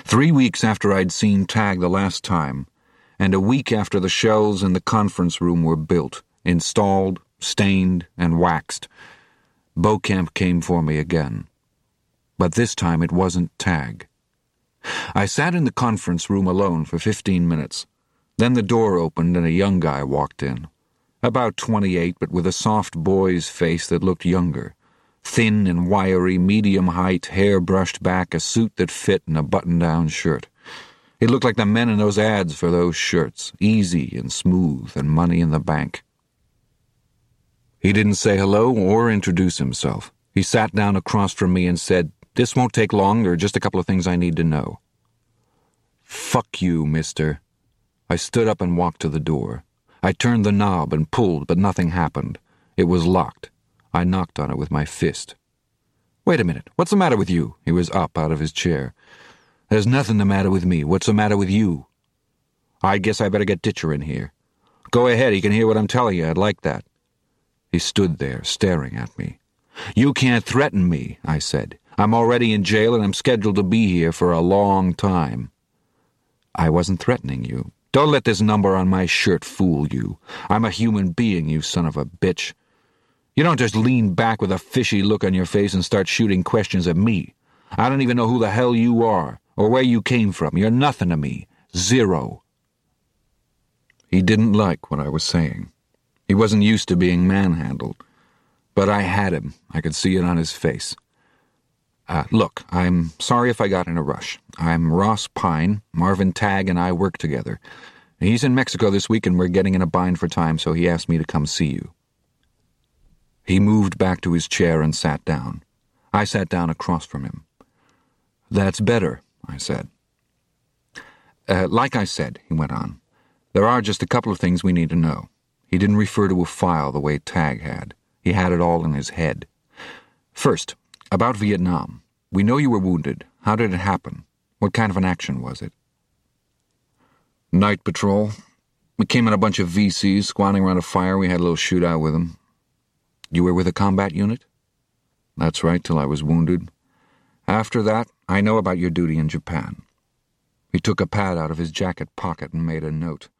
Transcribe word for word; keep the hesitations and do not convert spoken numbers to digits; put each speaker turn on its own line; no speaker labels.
Three weeks after I'd seen Tag the last time, and a week after the shells in the conference room were built, installed, stained, and waxed, Beaucamp came for me again. But this time it wasn't Tag. I sat in the conference room alone for fifteen minutes. Then the door opened and a young guy walked in. About twenty-eight, but with a soft boy's face that looked younger. Thin and wiry, medium height, hair brushed back, a suit that fit, and a button-down shirt. He looked like the men in those ads for those shirts, easy and smooth and money in the bank. He didn't say hello or introduce himself. He sat down across from me and said, "This won't take long, there are just a couple of things I need to know." "Fuck you, mister." I stood up and walked to the door. I turned the knob and pulled, but nothing happened. It was locked. I knocked on it with my fist. "Wait a minute, what's the matter with you?" He was up out of his chair. "There's nothing the matter with me. What's the matter with you?" "I guess I better get Ditcher in here." "Go ahead, he can hear what I'm telling you. I'd like that." He stood there, staring at me. "You can't threaten me," I said. "I'm already in jail and I'm scheduled to be here for a long time." "I wasn't threatening you. Don't let this number on my shirt fool you. I'm a human being, you son of a bitch. You don't just lean back with a fishy look on your face and start shooting questions at me. I don't even know who the hell you are, or where you came from. You're nothing to me. Zero." He didn't like what I was saying. He wasn't used to being manhandled. But I had him. I could see it on his face. Uh, look, I'm sorry if I got in a rush. I'm Ross Pine. Marvin Tag and I work together. He's in Mexico this week and we're getting in a bind for time, so he asked me to come see you. He moved back to his chair and sat down. I sat down across from him. "That's better," I said. Uh, like I said, he went on, there are just a couple of things we need to know. He didn't refer to a file the way Tag had. He had it all in his head. First, about Vietnam. We know you were wounded. How did it happen? What kind of an action was it? "Night patrol. We came in a bunch of V Cs squatting around a fire. We had a little shootout with them." "You were with a combat unit?" "That's right, till I was wounded. After that, I know about your duty in Japan." He took a pad out of his jacket pocket and made a note.